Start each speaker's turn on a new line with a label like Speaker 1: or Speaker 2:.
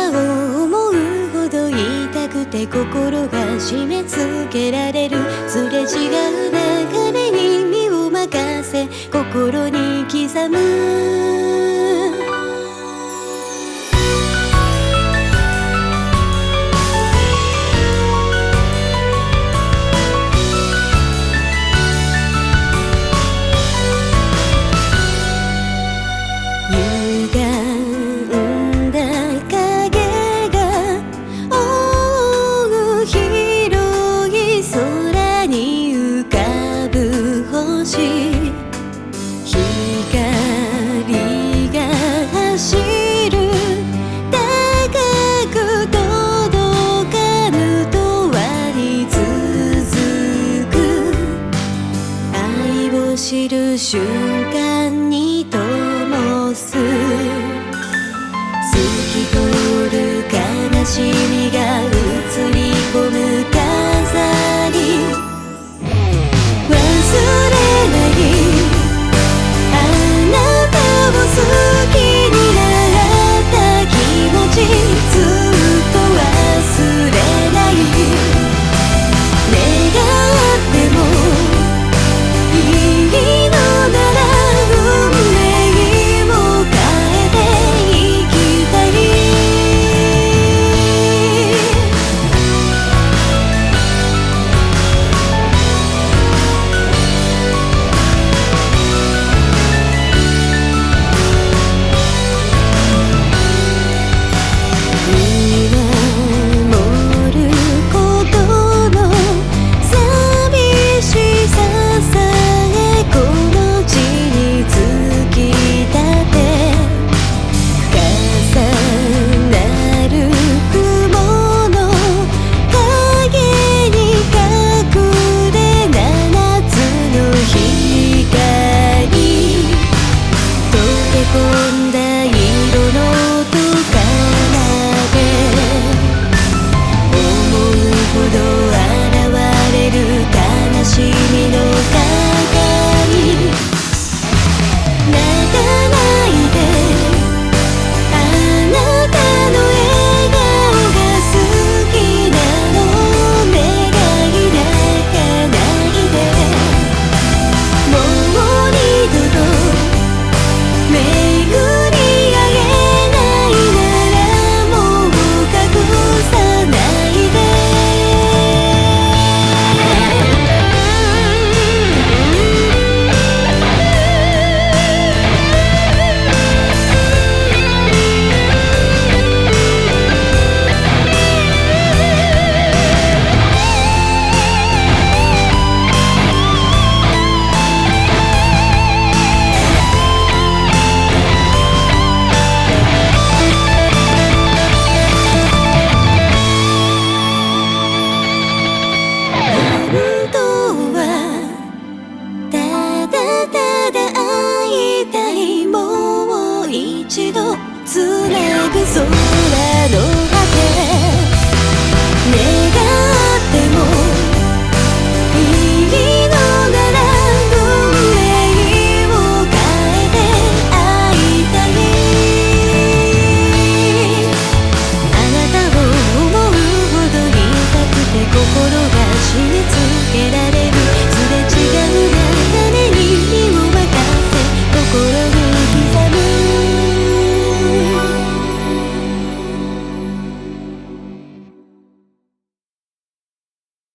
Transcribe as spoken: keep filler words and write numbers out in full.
Speaker 1: を思うほど痛くて心が締め付けられる、すれ違う流れに身を任せ心に刻む。光が走る、高く届かぬ永遠に続く、愛を知る瞬間に灯す、透き通る悲しみが映り込む飾り、忘れない好きになった気持ち、ずっと忘れない。願ってもいいのなら運命を変えていきたい。飛んだ